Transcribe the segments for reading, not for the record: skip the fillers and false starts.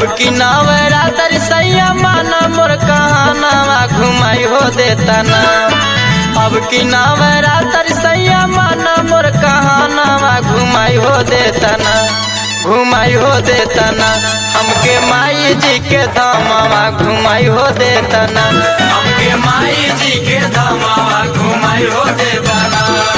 की नवरात्र सैया माना मोर कहानावा घुमाई हो देता ना। अब की नवरात्र सैया माना मोर कहानावा घुमाई हो देता ना, घुमाई हो देता ना। हमके माई जी के धामावा घुमाई हो देता ना, हमके माई जी के धामावा घुमाई हो देता ना।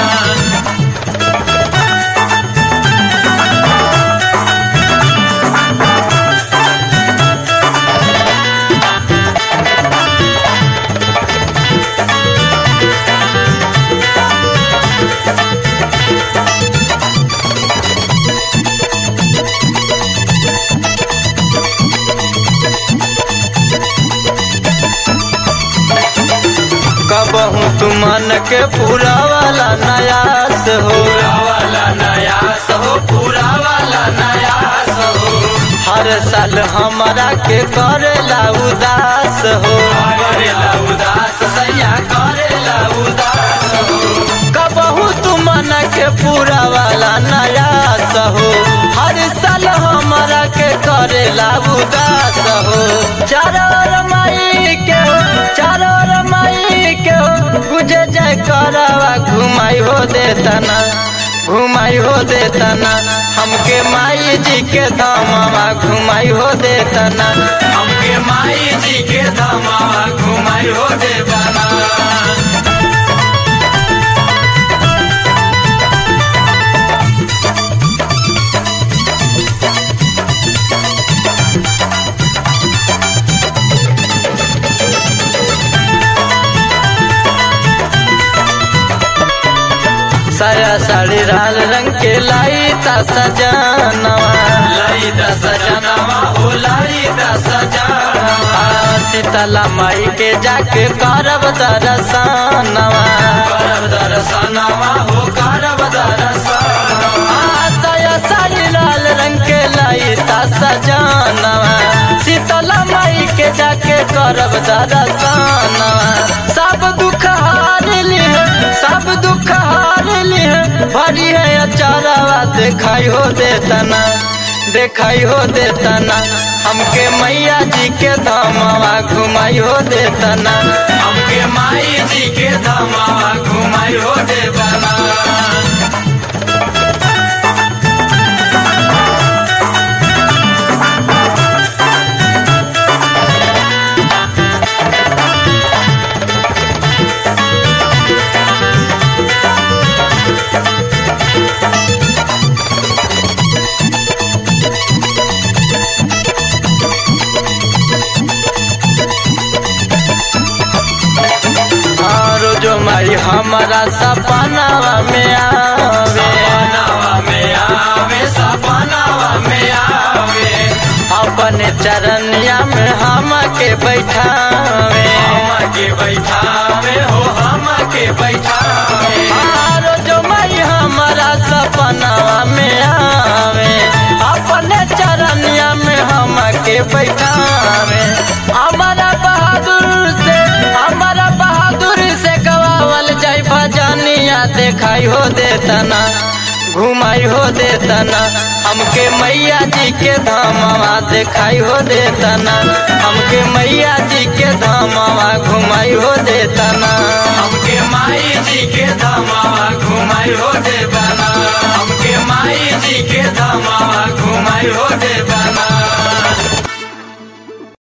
कबहू तू मन के पूरा वाला नयास हो, पूरा वाला नयास हो, पूरा वाला नयास हो। हर साल हमारा के करेला उदास हो, करेला उदास सैया करेला उदास हो। कबहू तू मन के पूरा वाला नयास हो, हर साल हमारा के करेला उदास हो। चारों रमाई के चारों रमाई के गुजे जय करावा घुमाई हो देता ना, घुमाई हो देता ना। हमके माई जी के धामावा घुमाई हो देता ना, हमके माई जी के धामावा घुमाई हो देता ना। साया साड़ी लाल रंग के लाई ता सजानवा, लाई ता सजानवा हो, लाई ता सजानवा। शीतला माई के जाके करब दर्शनवा, करब दर्शनवा हो, करब दर्शनवा। साया साड़ी लाल रंग के लाई ता सजानवा, शीतला माई के जाके करब दर्शनवा। सब दुख हार ली, सब दुख हार भरी है अचारावा देखाई हो देता ना, देखाई हो देता ना। हमके मैया जी के धामावा घुमाई हो देता ना, हमके माई जी के धामावा घुमाई हो देता ना। जो माई हमारा सपनावा में आवे, सपनावा में आवे, सपनावा में आवे। अपने चरनिया में हम के बैठावे, हम के बैठावे हो, हम के बैठावे। जो माई हमारा सपनावा में आवे, अपने चरनिया में हम के बैठावे। हमारा बहादुर से, हमारा बहादुर से गवावल जाय भजनिया देखाई हो देता ना, घुमाई हो देता ना। हमके मैया जी के धामावा देखाई हो देता ना, हमके मैया जी के धामावा घुमाई हो देता ना, हमके माई जी के धामावा घुमाई हो देता ना, हमके माई जी के धामावा घुमाई हो देता।